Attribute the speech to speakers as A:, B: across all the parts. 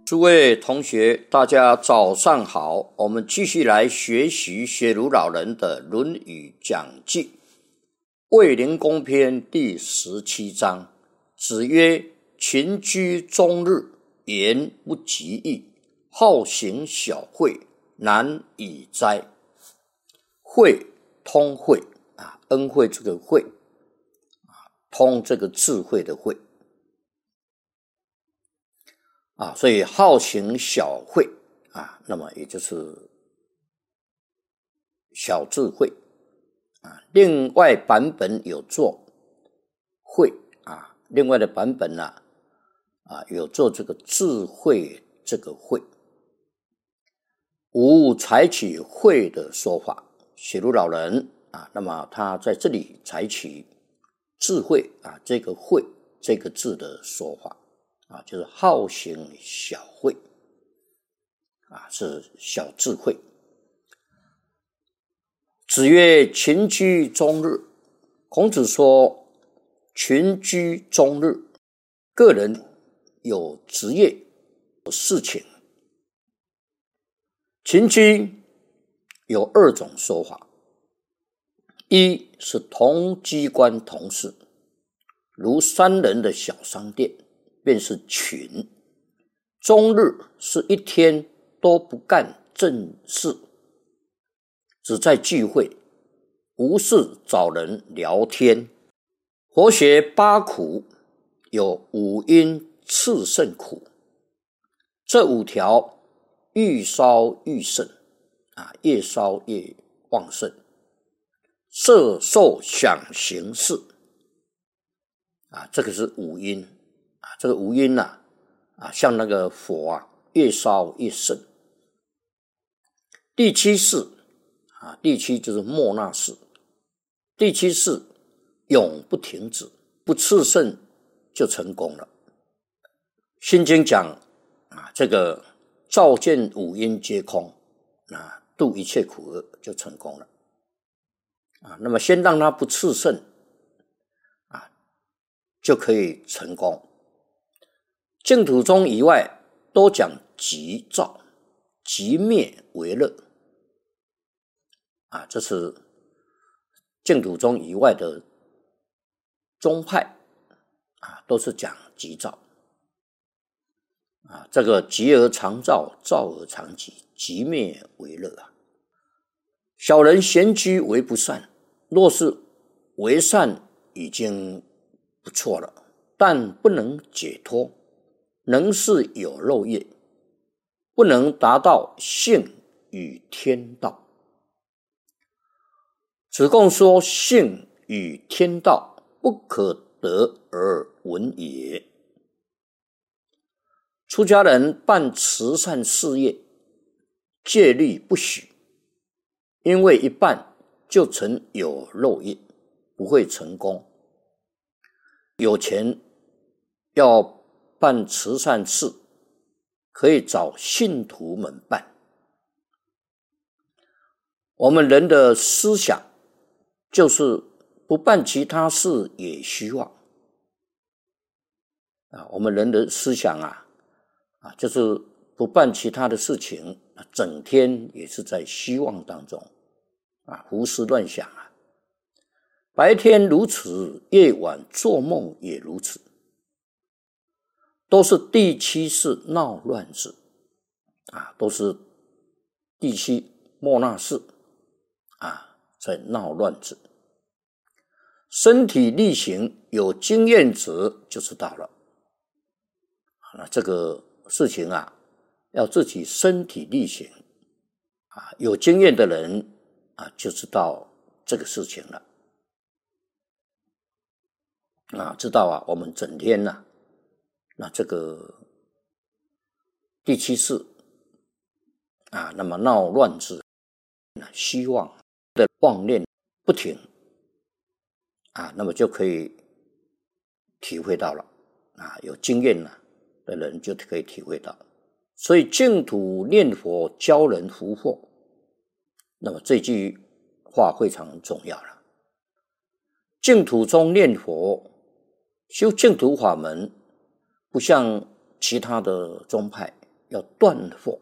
A: 诸位同学，大家早上好。我们继续来学习学儒老人的《论语讲记》卫灵公篇第17章。子曰：群居终日，言不及义，好行小惠，难以哉。惠，通惠恩惠这个惠通这个智慧的惠所以好行小惠那么也就是小智慧另外版本有做惠另外的版本有做这个智慧这个惠，无采取惠的说法。学儒老人那么他在这里采取智慧这个惠这个字的说法就是好行小惠是小智慧。子曰：群居终日。孔子说，群居终日，个人有职业有事情。群居有2种说法，一是同机关同事，如3人的小商店便是群。终日是一天都不干正事，只在聚会，无事找人聊天。佛学8苦，有5因炽盛苦，这5条愈烧愈盛越烧越旺盛。色受想行识这个是5因这个5因像那个火越烧越盛。第7事第7就是莫那事。第7事永不停止，不炽盛就成功了。心经讲这个照见5因皆空度一切苦厄就成功了那么先让它不炽盛就可以成功。净土宗以外都讲即照，即灭为乐这是净土宗以外的宗派都是讲即照这个即而常照，照而常即，即灭为乐小人闲居为不善，若是为善已经不错了，但不能解脱，能是有漏业，不能达到性与天道。子贡说，性与天道不可得而闻也。出家人办慈善事业，戒律不许，因为一办就成有漏业，不会成功。有钱要办慈善事，可以找信徒们办。我们人的思想就是不办其他事也希望我们人的思想就是不办其他的事情整天也是在希望当中胡思乱想白天如此，夜晚做梦也如此，都是第7事闹乱子都是第7莫那事在闹乱子。身体力行有经验者就知道了那这个事情要自己身体力行有经验的人就知道这个事情了知道我们整天那这个第7事那么闹乱子，希望的妄念不停那么就可以体会到了有经验的人就可以体会到。所以净土念佛教人福祸，那么这句话非常重要了。净土中念佛修净土法门，不像其他的宗派要断惑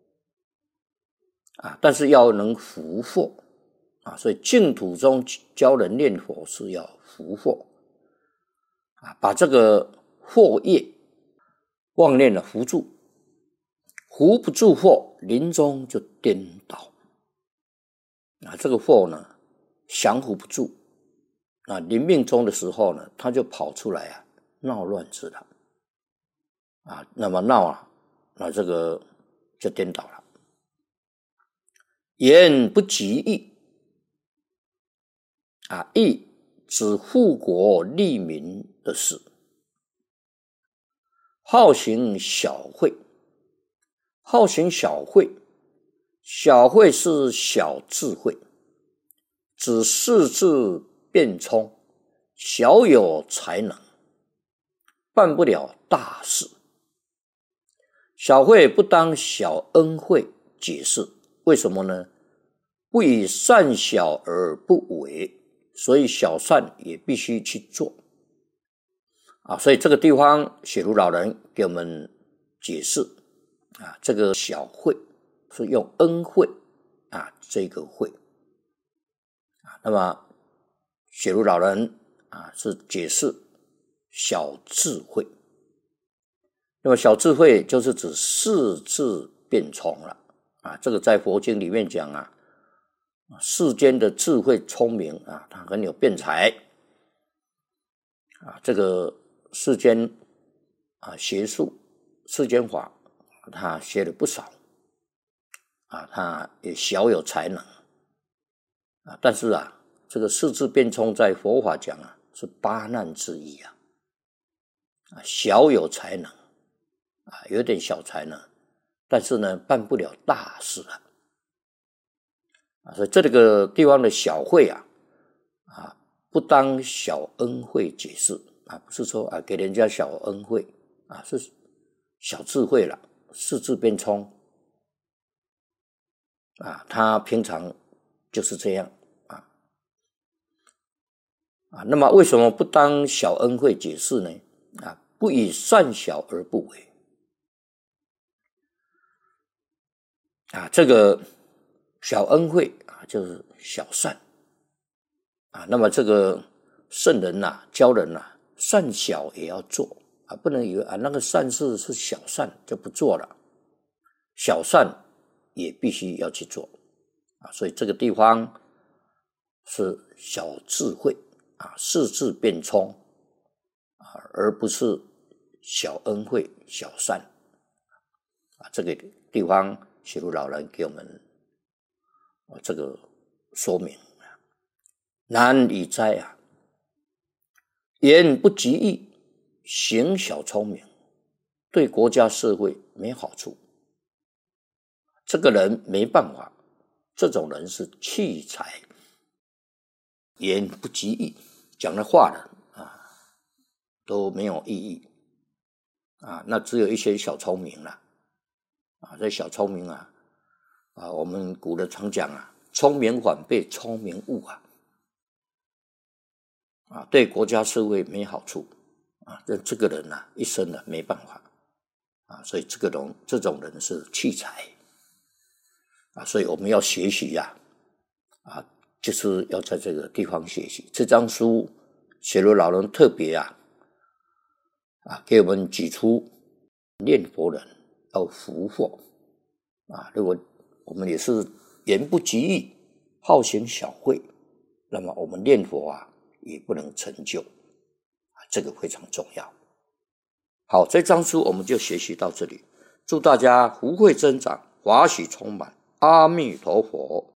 A: 但是要能伏惑所以净土中教人念佛是要伏惑把这个惑业妄念伏住，伏不住惑，临终就颠倒这个惑呢降伏不住临命终的时候呢，他就跑出来闹乱之了那么闹那这个就颠倒了。言不及义义指护国利民的事，好行小慧，好行小慧，小慧是小智慧，指世智辩聪，小有才能，办不了大事。小慧不当小恩惠解释，为什么呢？不以善小而不为，所以小善也必须去做所以这个地方雪如老人给我们解释这个小惠是用恩惠这个惠那么雪如老人是解释小智慧，那么小智慧就是指世智辩聪了这个在佛经里面讲世间的智慧聪明他很有辩才这个世间学术世间法他学了不少他也小有才能但是这个世智辩聪在佛法讲是八难之一小有才能有点小才能，但是呢办不了大事所以这个地方的小慧不当小恩惠解释不是说给人家小恩惠是小智慧了，世智辩聪他平常就是这样那么为什么不当小恩惠解释呢？不以善小而不为这个小恩惠就是小善那么这个圣人教人善小也要做不能以为那个善事是小善就不做了，小善也必须要去做所以这个地方是小智慧世智辩聪而不是小恩惠小善这个地方雪如老人给我们这个说明难以哉言不及义，行小聪明，对国家社会没好处，这个人没办法，这种人是弃才。言不及义，讲的话呢都没有意义那只有一些小聪明了这小聪明我们古人常讲聪明反被聪明误对国家社会没好处这个人一生没办法所以这种人是弃才所以我们要学习就是要在这个地方学习。这张书雪如老人特别给我们举出念佛人要伏惑如果我们也是言不及义，好行小慧，那么我们念佛也不能成就这个非常重要。好，这张书我们就学习到这里，祝大家福慧增长，法喜充满，阿弥陀佛。